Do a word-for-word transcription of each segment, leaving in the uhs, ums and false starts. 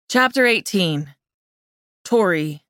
Chapter eighteen. Tori.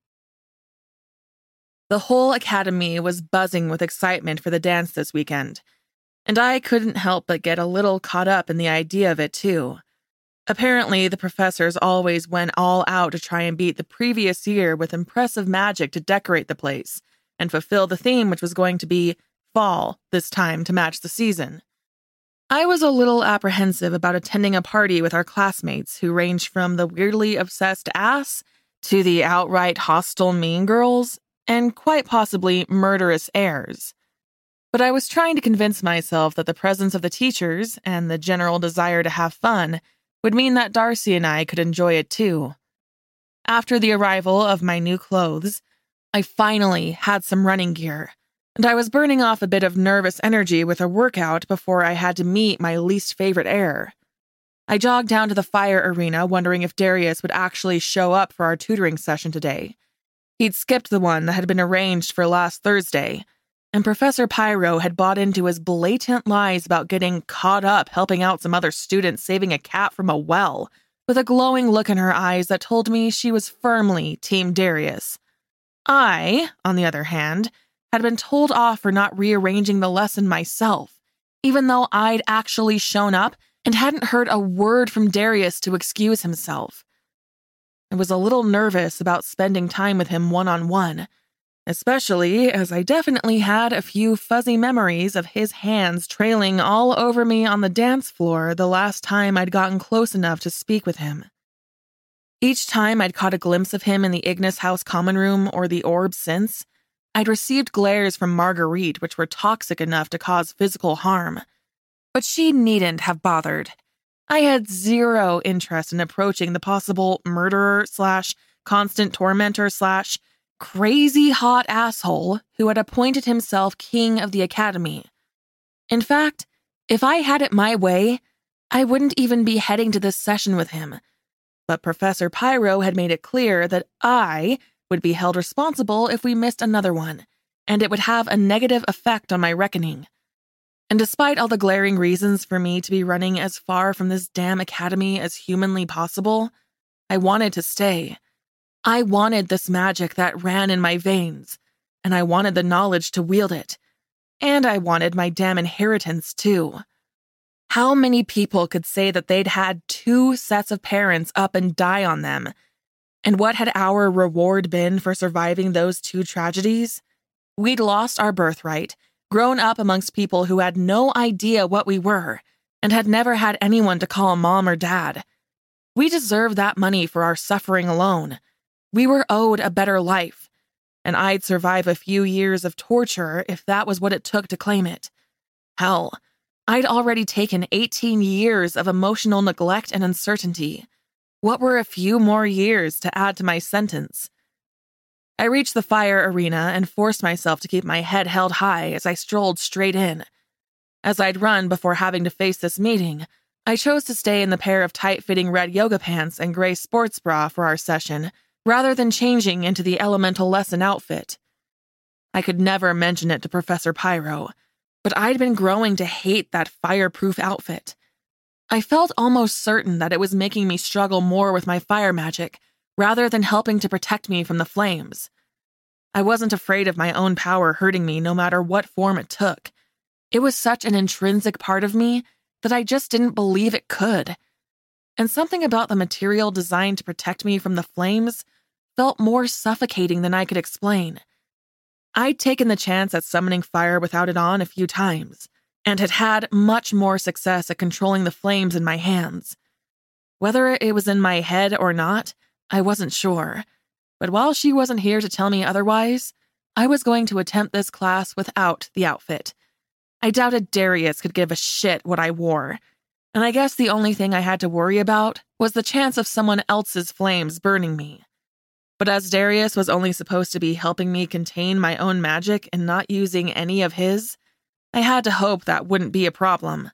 The whole academy was buzzing with excitement for the dance this weekend, and I couldn't help but get a little caught up in the idea of it too. Apparently, the professors always went all out to try and beat the previous year with impressive magic to decorate the place and fulfill the theme, which was going to be fall this time to match the season. I was a little apprehensive about attending a party with our classmates who ranged from the weirdly obsessed ass to the outright hostile mean girls and quite possibly murderous heirs. But I was trying to convince myself that the presence of the teachers and the general desire to have fun would mean that Darcy and I could enjoy it too. After the arrival of my new clothes, I finally had some running gear, and I was burning off a bit of nervous energy with a workout before I had to meet my least favorite heir. I jogged down to the fire arena wondering if Darius would actually show up for our tutoring session today. He'd skipped the one that had been arranged for last Thursday, and Professor Pyro had bought into his blatant lies about getting caught up helping out some other students saving a cat from a well, with a glowing look in her eyes that told me she was firmly Team Darius. I, on the other hand, had been told off for not rearranging the lesson myself, even though I'd actually shown up and hadn't heard a word from Darius to excuse himself. I was a little nervous about spending time with him one-on-one, especially as I definitely had a few fuzzy memories of his hands trailing all over me on the dance floor the last time I'd gotten close enough to speak with him. Each time I'd caught a glimpse of him in the Ignis House common room or the orb since, I'd received glares from Marguerite which were toxic enough to cause physical harm. But she needn't have bothered. I had zero interest in approaching the possible murderer slash constant tormentor slash crazy hot asshole who had appointed himself king of the academy. In fact, if I had it my way, I wouldn't even be heading to this session with him. But Professor Pyro had made it clear that I would be held responsible if we missed another one, and it would have a negative effect on my reckoning. And despite all the glaring reasons for me to be running as far from this damn academy as humanly possible, I wanted to stay. I wanted this magic that ran in my veins, and I wanted the knowledge to wield it. And I wanted my damn inheritance too. How many people could say that they'd had two sets of parents up and die on them? And what had our reward been for surviving those two tragedies? We'd lost our birthright, grown up amongst people who had no idea what we were, and had never had anyone to call mom or dad. We deserved that money for our suffering alone. We were owed a better life, and I'd survive a few years of torture if that was what it took to claim it. Hell, I'd already taken eighteen years of emotional neglect and uncertainty. What were a few more years to add to my sentence? I reached the fire arena and forced myself to keep my head held high as I strolled straight in. As I'd run before having to face this meeting, I chose to stay in the pair of tight-fitting red yoga pants and gray sports bra for our session, rather than changing into the elemental lesson outfit. I could never mention it to Professor Pyro, but I'd been growing to hate that fireproof outfit. I felt almost certain that it was making me struggle more with my fire magic, rather than helping to protect me from the flames. I wasn't afraid of my own power hurting me no matter what form it took. It was such an intrinsic part of me that I just didn't believe it could. And something about the material designed to protect me from the flames felt more suffocating than I could explain. I'd taken the chance at summoning fire without it on a few times, and had had much more success at controlling the flames in my hands. Whether it was in my head or not, I wasn't sure. But while she wasn't here to tell me otherwise, I was going to attempt this class without the outfit. I doubted Darius could give a shit what I wore, and I guess the only thing I had to worry about was the chance of someone else's flames burning me. But as Darius was only supposed to be helping me contain my own magic and not using any of his, I had to hope that wouldn't be a problem.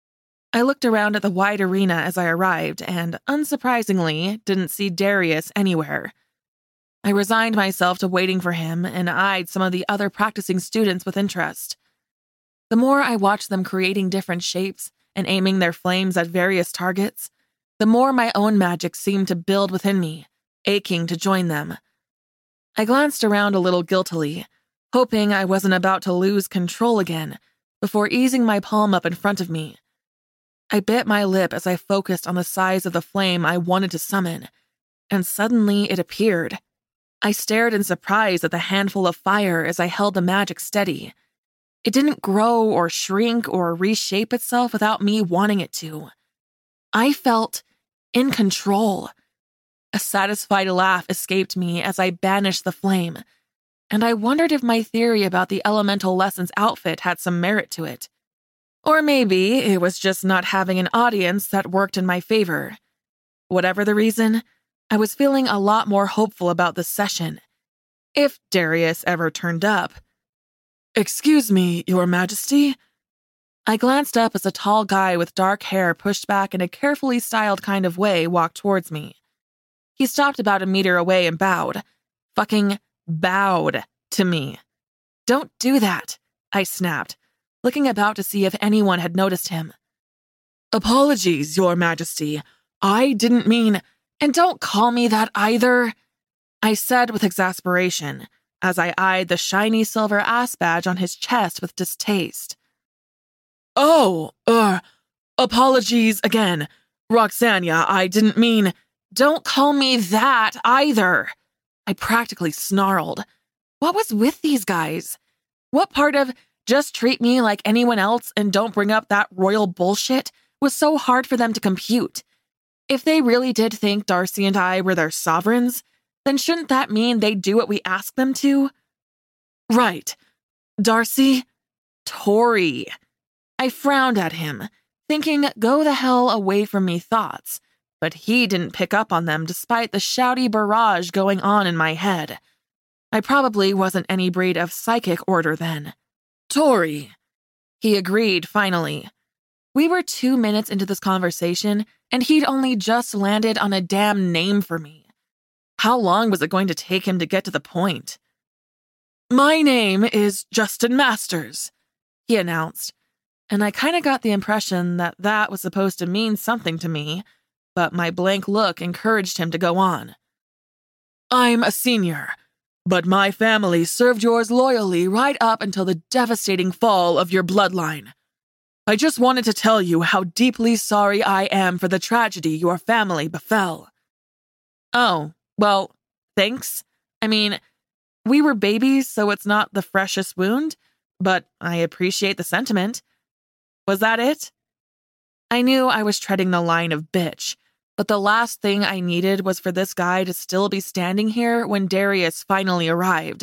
I looked around at the wide arena as I arrived and, unsurprisingly, didn't see Darius anywhere. I resigned myself to waiting for him and eyed some of the other practicing students with interest. The more I watched them creating different shapes and aiming their flames at various targets, the more my own magic seemed to build within me, aching to join them. I glanced around a little guiltily, hoping I wasn't about to lose control again, before easing my palm up in front of me. I bit my lip as I focused on the size of the flame I wanted to summon, and suddenly it appeared. I stared in surprise at the handful of fire as I held the magic steady. It didn't grow or shrink or reshape itself without me wanting it to. I felt in control. A satisfied laugh escaped me as I banished the flame, and I wondered if my theory about the elemental lessons outfit had some merit to it. Or maybe it was just not having an audience that worked in my favor. Whatever the reason, I was feeling a lot more hopeful about this session. If Darius ever turned up. "Excuse me, Your Majesty?" I glanced up as a tall guy with dark hair pushed back in a carefully styled kind of way walked towards me. He stopped about a meter away and bowed. Fucking bowed to me. "Don't do that," I snapped, looking about to see if anyone had noticed him. "Apologies, Your Majesty. I didn't mean—" "And don't call me that either," I said with exasperation, as I eyed the shiny silver ass badge on his chest with distaste. "Oh, er, apologies again. Roxania, I didn't mean—" "Don't call me that either," I practically snarled. What was with these guys? What part of "just treat me like anyone else and don't bring up that royal bullshit" was so hard for them to compute? If they really did think Darcy and I were their sovereigns, then shouldn't that mean they'd do what we ask them to? Right. Darcy? Tori. I frowned at him, thinking go the hell away from me thoughts, but he didn't pick up on them despite the shouty barrage going on in my head. I probably wasn't any breed of psychic order then. Tori. He agreed finally. We were two minutes into this conversation, and he'd only just landed on a damn name for me. How long was it going to take him to get to the point? "My name is Justin Masters," he announced, and I kind of got the impression that that was supposed to mean something to me, but my blank look encouraged him to go on. "I'm a senior, but my family served yours loyally right up until the devastating fall of your bloodline. I just wanted to tell you how deeply sorry I am for the tragedy your family befell." "Oh, well, thanks. I mean, we were babies, so it's not the freshest wound, but I appreciate the sentiment. Was that it?" I knew I was treading the line of bitch, but the last thing I needed was for this guy to still be standing here when Darius finally arrived.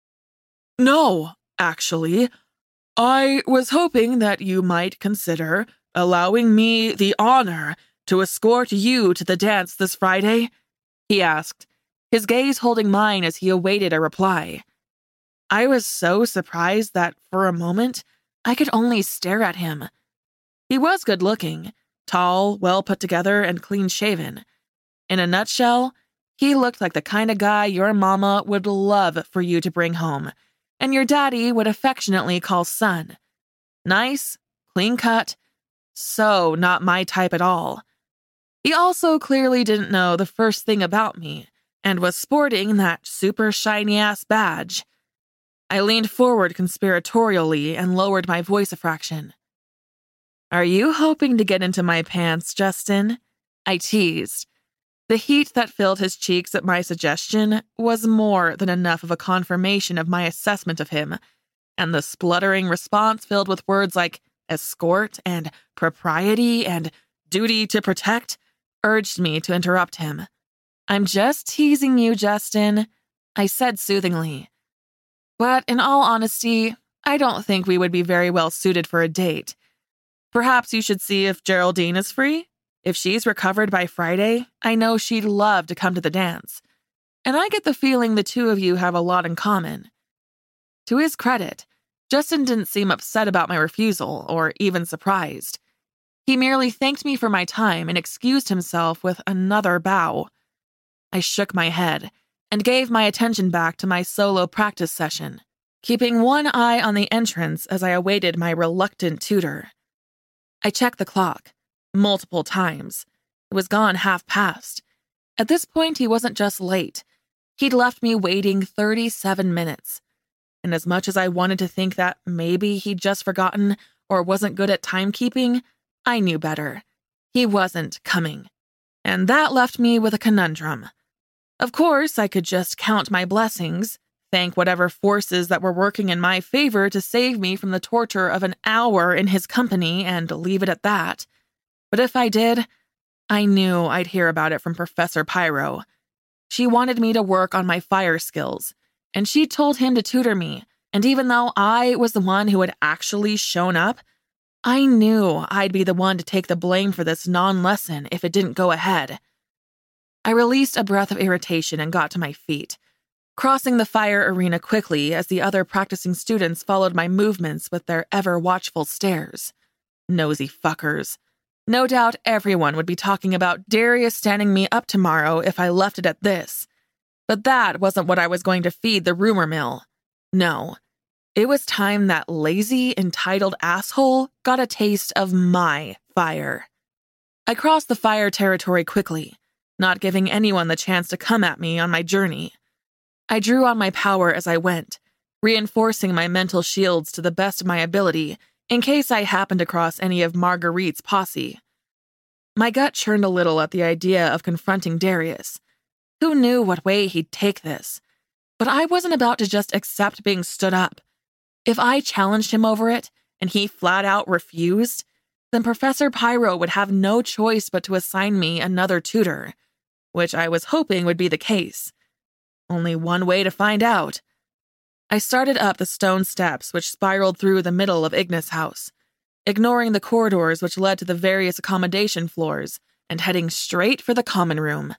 "No, actually. I was hoping that you might consider allowing me the honor to escort you to the dance this Friday," he asked, his gaze holding mine as he awaited a reply. I was so surprised that, for a moment, I could only stare at him. He was good-looking, tall, well put together, and clean-shaven. In a nutshell, he looked like the kind of guy your mama would love for you to bring home, and your daddy would affectionately call son. Nice, clean-cut, so not my type at all. He also clearly didn't know the first thing about me, and was sporting that super shiny-ass badge. I leaned forward conspiratorially and lowered my voice a fraction. "Are you hoping to get into my pants, Justin?" I teased. The heat that filled his cheeks at my suggestion was more than enough of a confirmation of my assessment of him, and the spluttering response filled with words like escort and propriety and duty to protect urged me to interrupt him. "I'm just teasing you, Justin," I said soothingly. "But in all honesty, I don't think we would be very well suited for a date. Perhaps you should see if Geraldine is free. If she's recovered by Friday, I know she'd love to come to the dance. And I get the feeling the two of you have a lot in common." To his credit, Justin didn't seem upset about my refusal or even surprised. He merely thanked me for my time and excused himself with another bow. I shook my head and gave my attention back to my solo practice session, keeping one eye on the entrance as I awaited my reluctant tutor. I checked the clock multiple times, It was gone half past. At this point, he wasn't just late. He'd left me waiting thirty-seven minutes. And as much as I wanted to think that maybe he'd just forgotten or wasn't good at timekeeping, I knew better. He wasn't coming. And that left me with a conundrum. Of course, I could just count my blessings, thank whatever forces that were working in my favor to save me from the torture of an hour in his company and leave it at that. But if I did, I knew I'd hear about it from Professor Pyro. She wanted me to work on my fire skills, and she told him to tutor me, and even though I was the one who had actually shown up, I knew I'd be the one to take the blame for this non-lesson if it didn't go ahead. I released a breath of irritation and got to my feet, crossing the fire arena quickly as the other practicing students followed my movements with their ever-watchful stares. Nosy fuckers. No doubt everyone would be talking about Darius standing me up tomorrow if I left it at this. But that wasn't what I was going to feed the rumor mill. No. It was time that lazy, entitled asshole got a taste of my fire. I crossed the fire territory quickly, not giving anyone the chance to come at me on my journey. I drew on my power as I went, reinforcing my mental shields to the best of my ability in case I happened across any of Marguerite's posse. My gut churned a little at the idea of confronting Darius. Who knew what way he'd take this? But I wasn't about to just accept being stood up. If I challenged him over it, and he flat out refused, then Professor Pyro would have no choice but to assign me another tutor, which I was hoping would be the case. Only one way to find out. I started up the stone steps which spiraled through the middle of Ignis' house, ignoring the corridors which led to the various accommodation floors, and heading straight for the common room.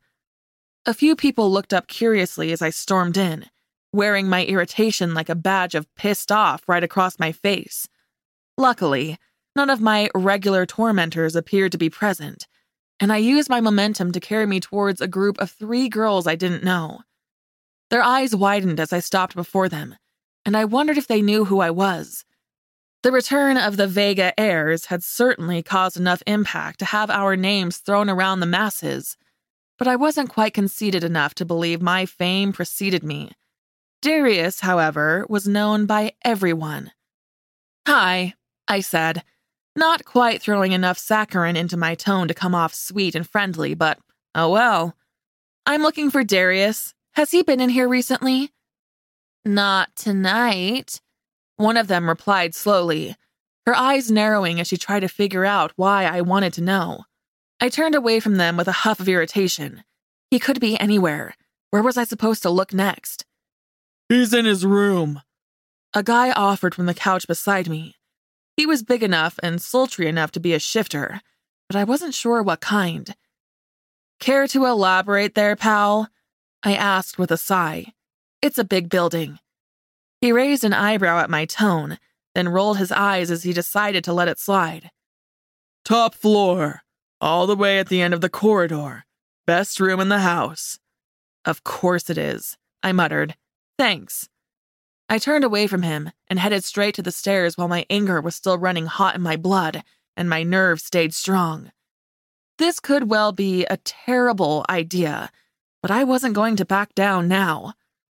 A few people looked up curiously as I stormed in, wearing my irritation like a badge of pissed off right across my face. Luckily, none of my regular tormentors appeared to be present, and I used my momentum to carry me towards a group of three girls I didn't know. Their eyes widened as I stopped before them, and I wondered if they knew who I was. The return of the Vega heirs had certainly caused enough impact to have our names thrown around the masses, but I wasn't quite conceited enough to believe my fame preceded me. Darius, however, was known by everyone. "Hi," I said, not quite throwing enough saccharin into my tone to come off sweet and friendly, but oh well. "I'm looking for Darius. Has he been in here recently?" "Not tonight," one of them replied slowly, her eyes narrowing as she tried to figure out why I wanted to know. I turned away from them with a huff of irritation. He could be anywhere. Where was I supposed to look next? "He's in his room," a guy offered from the couch beside me. He was big enough and sultry enough to be a shifter, but I wasn't sure what kind. "Care to elaborate there, pal?" I asked with a sigh. "It's a big building." He raised an eyebrow at my tone, then rolled his eyes as he decided to let it slide. "Top floor, all the way at the end of the corridor. Best room in the house." "Of course it is," I muttered. "Thanks." I turned away from him and headed straight to the stairs while my anger was still running hot in my blood and my nerves stayed strong. This could well be a terrible idea, but I wasn't going to back down now.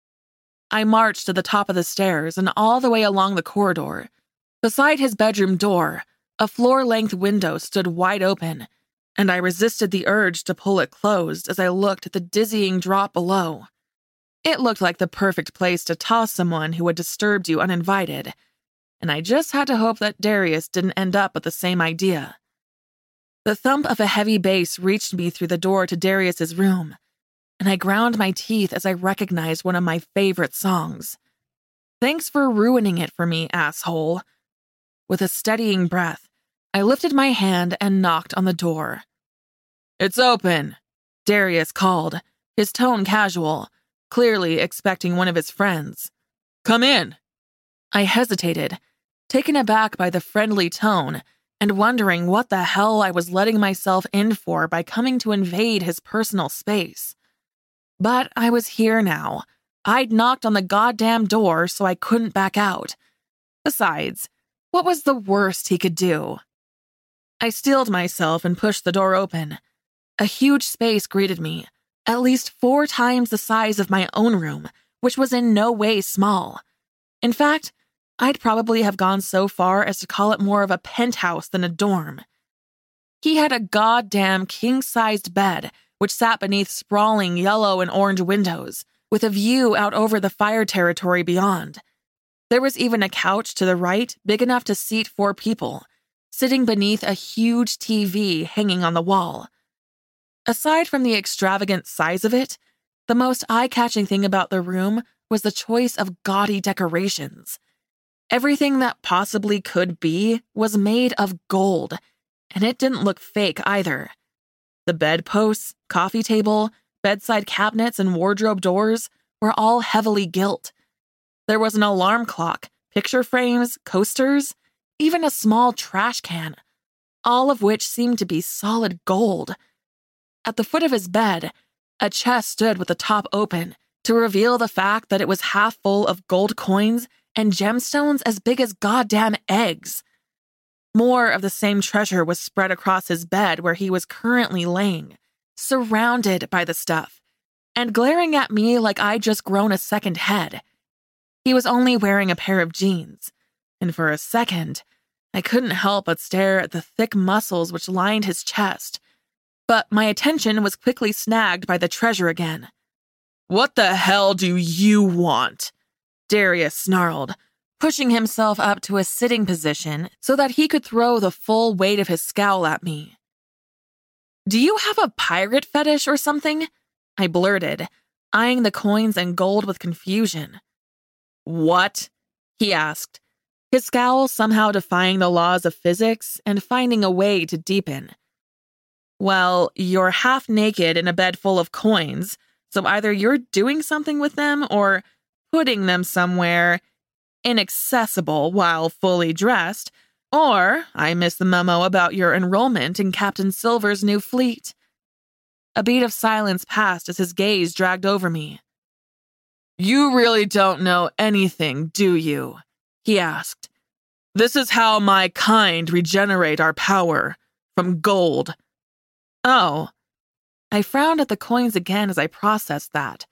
I marched to the top of the stairs and all the way along the corridor. Beside his bedroom door, a floor-length window stood wide open, and I resisted the urge to pull it closed as I looked at the dizzying drop below. It looked like the perfect place to toss someone who had disturbed you uninvited, and I just had to hope that Darius didn't end up with the same idea. The thump of a heavy bass reached me through the door to Darius's room, and I ground my teeth as I recognized one of my favorite songs. "Thanks for ruining it for me, asshole." With a steadying breath, I lifted my hand and knocked on the door. "It's open," Darius called, his tone casual, clearly expecting one of his friends. "Come in." I hesitated, taken aback by the friendly tone and wondering what the hell I was letting myself in for by coming to invade his personal space. But I was here now. I'd knocked on the goddamn door, so I couldn't back out. Besides, what was the worst he could do? I steeled myself and pushed the door open. A huge space greeted me, at least four times the size of my own room, which was in no way small. In fact, I'd probably have gone so far as to call it more of a penthouse than a dorm. He had a goddamn king-sized bed, which sat beneath sprawling yellow and orange windows, with a view out over the fire territory beyond. There was even a couch to the right, big enough to seat four people, sitting beneath a huge T V hanging on the wall. Aside from the extravagant size of it, the most eye-catching thing about the room was the choice of gaudy decorations. Everything that possibly could be was made of gold, and it didn't look fake either. The bedposts, coffee table, bedside cabinets, and wardrobe doors were all heavily gilt. There was an alarm clock, picture frames, coasters, even a small trash can, all of which seemed to be solid gold. At the foot of his bed, a chest stood with the top open to reveal the fact that it was half full of gold coins and gemstones as big as goddamn eggs. More of the same treasure was spread across his bed where he was currently laying, surrounded by the stuff, and glaring at me like I'd just grown a second head. He was only wearing a pair of jeans, and for a second, I couldn't help but stare at the thick muscles which lined his chest. But my attention was quickly snagged by the treasure again. "What the hell do you want?" Darius snarled, pushing himself up to a sitting position so that he could throw the full weight of his scowl at me. "Do you have a pirate fetish or something?" I blurted, eyeing the coins and gold with confusion. "What?" he asked, his scowl somehow defying the laws of physics and finding a way to deepen. "Well, you're half naked in a bed full of coins, so either you're doing something with them or putting them somewhere inaccessible while fully dressed, or I missed the memo about your enrollment in Captain Silver's new fleet." A beat of silence passed as his gaze dragged over me. "You really don't know anything, do you?" he asked. "This is how my kind regenerate our power, from gold." Oh. I frowned at the coins again as I processed that.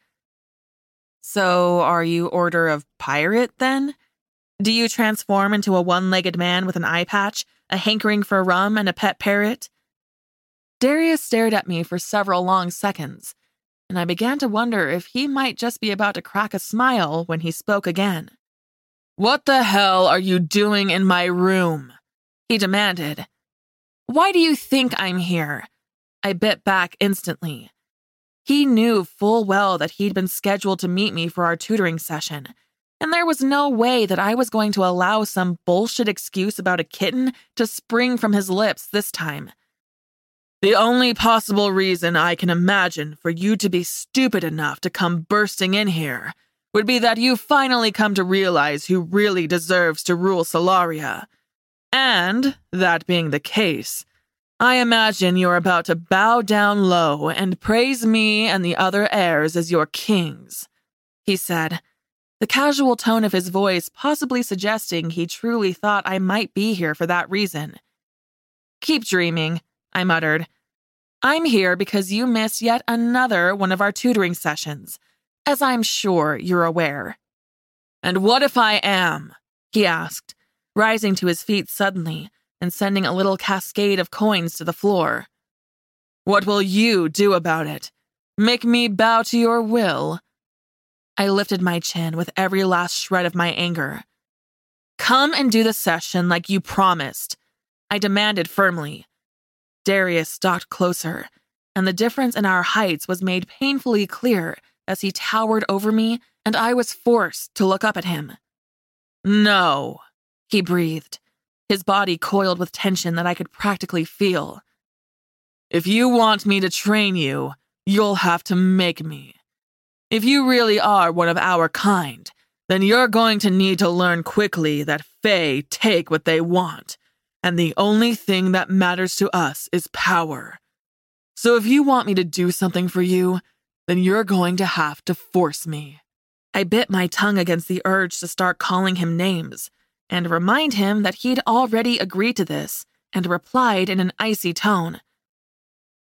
"So are you Order of Pirate, then? Do you transform into a one-legged man with an eye patch, a hankering for rum, and a pet parrot?" Darius stared at me for several long seconds, and I began to wonder if he might just be about to crack a smile when he spoke again. "What the hell are you doing in my room?" he demanded. "Why do you think I'm here?" I bit back instantly. He knew full well that he'd been scheduled to meet me for our tutoring session, and there was no way that I was going to allow some bullshit excuse about a kitten to spring from his lips this time. "The only possible reason I can imagine for you to be stupid enough to come bursting in here would be that you finally come to realize who really deserves to rule Solaria. And, that being the case, I imagine you're about to bow down low and praise me and the other heirs as your kings," he said, the casual tone of his voice possibly suggesting he truly thought I might be here for that reason. "Keep dreaming," I muttered. "I'm here because you missed yet another one of our tutoring sessions, as I'm sure you're aware." "And what if I am?" he asked, rising to his feet suddenly and sending a little cascade of coins to the floor. "What will you do about it? Make me bow to your will?" I lifted my chin with every last shred of my anger. "Come and do the session like you promised," I demanded firmly. Darius stalked closer, and the difference in our heights was made painfully clear as he towered over me and I was forced to look up at him. "No," he breathed, his body coiled with tension that I could practically feel. "If you want me to train you, you'll have to make me. If you really are one of our kind, then you're going to need to learn quickly that Fae take what they want, and the only thing that matters to us is power. So if you want me to do something for you, then you're going to have to force me." I bit my tongue against the urge to start calling him names, and remind him that he'd already agreed to this, and replied in an icy tone.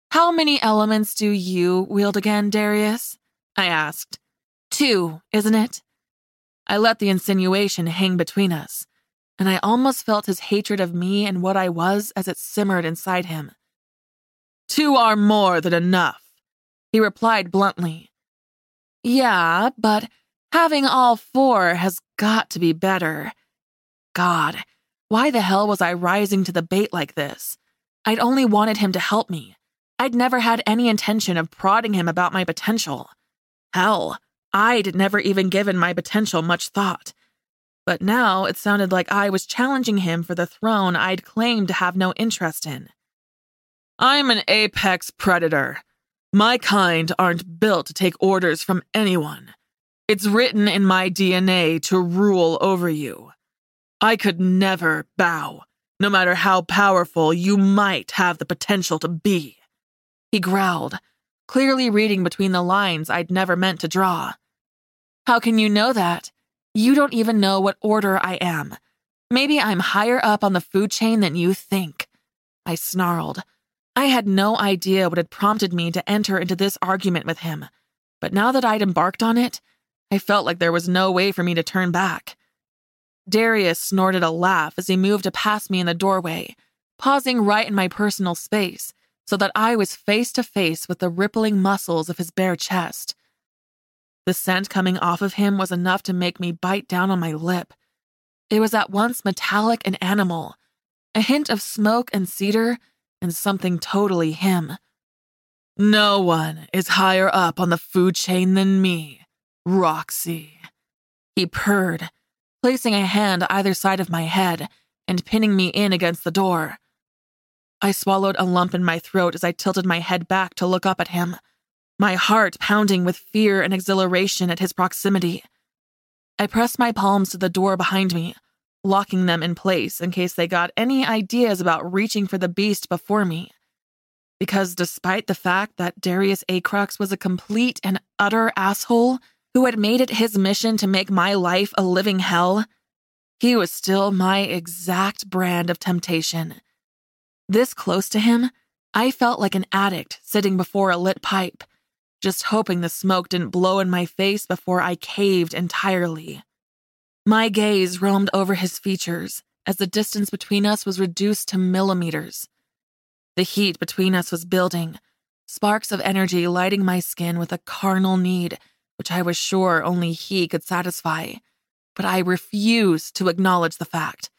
How many elements do you wield again, Darius? I asked. Two, isn't it? I let the insinuation hang between us, and I almost felt his hatred of me and what I was as it simmered inside him. Two are more than enough, he replied bluntly. Yeah, but having all four has got to be better. God, why the hell was I rising to the bait like this? I'd only wanted him to help me. I'd never had any intention of prodding him about my potential. Hell, I'd never even given my potential much thought. But now it sounded like I was challenging him for the throne I'd claimed to have no interest in. I'm an apex predator. My kind aren't built to take orders from anyone. It's written in my D N A to rule over you. I could never bow, no matter how powerful you might have the potential to be. He growled, clearly reading between the lines I'd never meant to draw. How can you know that? You don't even know what order I am. Maybe I'm higher up on the food chain than you think. I snarled. I had no idea what had prompted me to enter into this argument with him, but now that I'd embarked on it, I felt like there was no way for me to turn back. Darius snorted a laugh as he moved to pass me in the doorway, pausing right in my personal space so that I was face to face with the rippling muscles of his bare chest. The scent coming off of him was enough to make me bite down on my lip. It was at once metallic and animal, a hint of smoke and cedar, and something totally him. No one is higher up on the food chain than me, Roxy. He purred, placing a hand either side of my head and pinning me in against the door. I swallowed a lump in my throat as I tilted my head back to look up at him, my heart pounding with fear and exhilaration at his proximity. I pressed my palms to the door behind me, locking them in place in case they got any ideas about reaching for the beast before me. Because despite the fact that Darius Acrux was a complete and utter asshole who had made it his mission to make my life a living hell, he was still my exact brand of temptation. This close to him, I felt like an addict sitting before a lit pipe, just hoping the smoke didn't blow in my face before I caved entirely. My gaze roamed over his features as the distance between us was reduced to millimeters. The heat between us was building, sparks of energy lighting my skin with a carnal need, which I was sure only he could satisfy, but I refused to acknowledge the fact.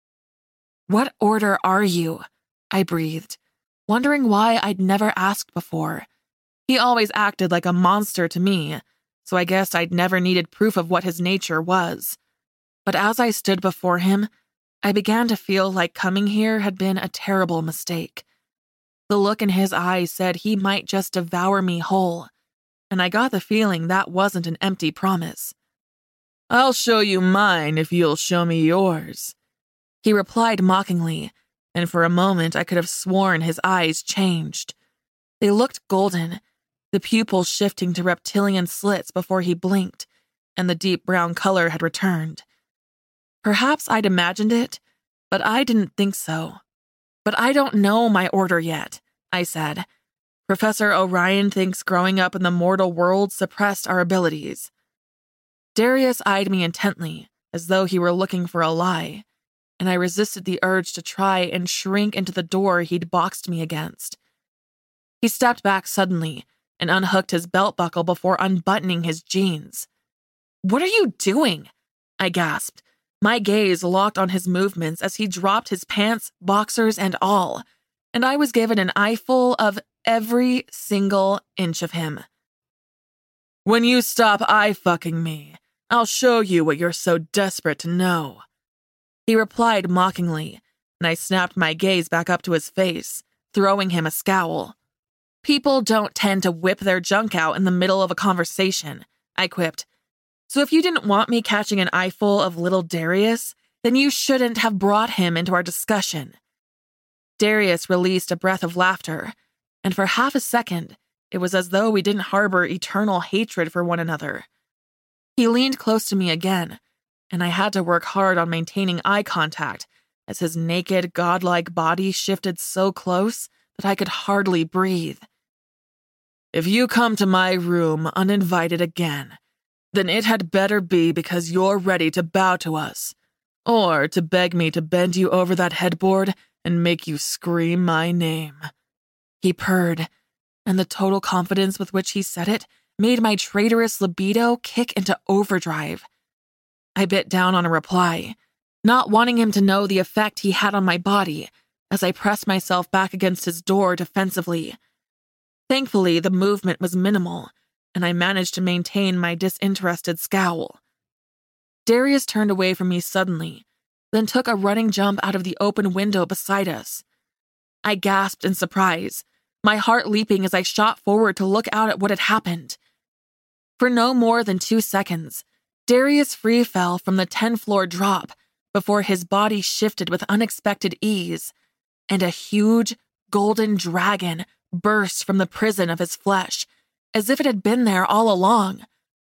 What order are you? I breathed, wondering why I'd never asked before. He always acted like a monster to me, so I guess I'd never needed proof of what his nature was. But as I stood before him, I began to feel like coming here had been a terrible mistake. The look in his eyes said he might just devour me whole, and I got the feeling that wasn't an empty promise. I'll show you mine if you'll show me yours, he replied mockingly, and for a moment I could have sworn his eyes changed. They looked golden, the pupils shifting to reptilian slits before he blinked, and the deep brown color had returned. Perhaps I'd imagined it, but I didn't think so. But I don't know my order yet, I said. Professor Orion thinks growing up in the mortal world suppressed our abilities. Darius eyed me intently, as though he were looking for a lie, and I resisted the urge to try and shrink into the door he'd boxed me against. He stepped back suddenly and unhooked his belt buckle before unbuttoning his jeans. What are you doing? I gasped, my gaze locked on his movements as he dropped his pants, boxers, and all, and I was given an eyeful of every single inch of him. When you stop eye-fucking me, I'll show you what you're so desperate to know, he replied mockingly, and I snapped my gaze back up to his face, throwing him a scowl. People don't tend to whip their junk out in the middle of a conversation, I quipped. So if you didn't want me catching an eyeful of little Darius, then you shouldn't have brought him into our discussion. Darius released a breath of laughter, and for half a second, it was as though we didn't harbor eternal hatred for one another. He leaned close to me again, and I had to work hard on maintaining eye contact as his naked, godlike body shifted so close that I could hardly breathe. "If you come to my room uninvited again, then it had better be because you're ready to bow to us, or to beg me to bend you over that headboard and make you scream my name," he purred, and the total confidence with which he said it made my traitorous libido kick into overdrive. I bit down on a reply, not wanting him to know the effect he had on my body, as I pressed myself back against his door defensively. Thankfully, the movement was minimal, and I managed to maintain my disinterested scowl. Darius turned away from me suddenly, then took a running jump out of the open window beside us. I gasped in surprise, my heart leaping as I shot forward to look out at what had happened. For no more than two seconds, Darius free fell from the ten-floor drop before his body shifted with unexpected ease, and a huge, golden dragon burst from the prison of his flesh, as if it had been there all along.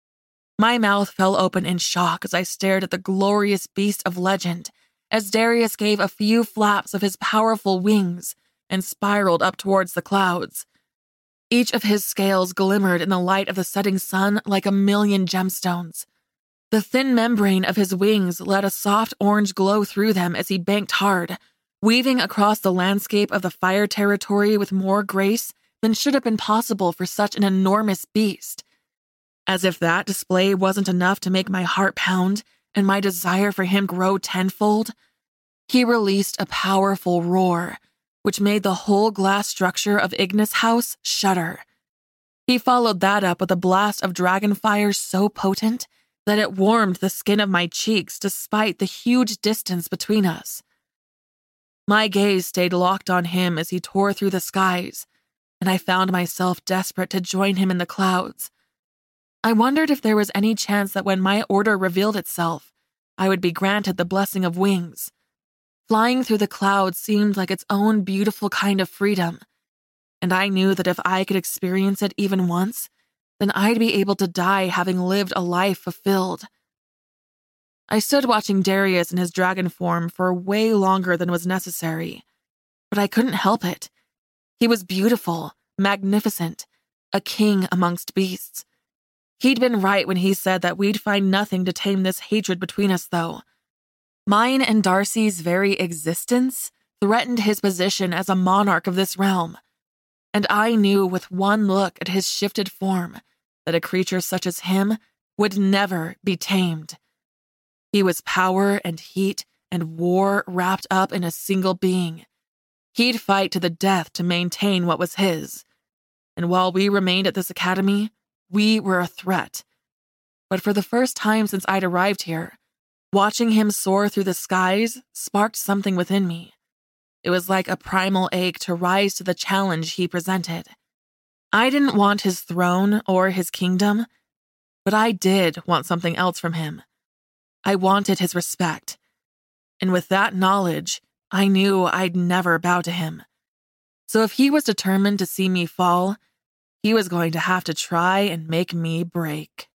My mouth fell open in shock as I stared at the glorious beast of legend, as Darius gave a few flaps of his powerful wings and spiraled up towards the clouds. Each of his scales glimmered in the light of the setting sun like a million gemstones. The thin membrane of his wings let a soft orange glow through them as he banked hard, weaving across the landscape of the fire territory with more grace than should have been possible for such an enormous beast. As if that display wasn't enough to make my heart pound and my desire for him grow tenfold, he released a powerful roar, which made the whole glass structure of Ignis House shudder. He followed that up with a blast of dragon fire so potent that it warmed the skin of my cheeks despite the huge distance between us. My gaze stayed locked on him as he tore through the skies, and I found myself desperate to join him in the clouds. I wondered if there was any chance that when my order revealed itself, I would be granted the blessing of wings. Flying through the clouds seemed like its own beautiful kind of freedom, and I knew that if I could experience it even once, then I'd be able to die having lived a life fulfilled. I stood watching Darius in his dragon form for way longer than was necessary, but I couldn't help it. He was beautiful, magnificent, a king amongst beasts. He'd been right when he said that we'd find nothing to tame this hatred between us, though. Mine and Darcy's very existence threatened his position as a monarch of this realm, and I knew with one look at his shifted form that a creature such as him would never be tamed. He was power and heat and war wrapped up in a single being. He'd fight to the death to maintain what was his, and while we remained at this academy, we were a threat. But for the first time since I'd arrived here, watching him soar through the skies sparked something within me. It was like a primal ache to rise to the challenge he presented. I didn't want his throne or his kingdom, but I did want something else from him. I wanted his respect, and with that knowledge, I knew I'd never bow to him. So if he was determined to see me fall, he was going to have to try and make me break.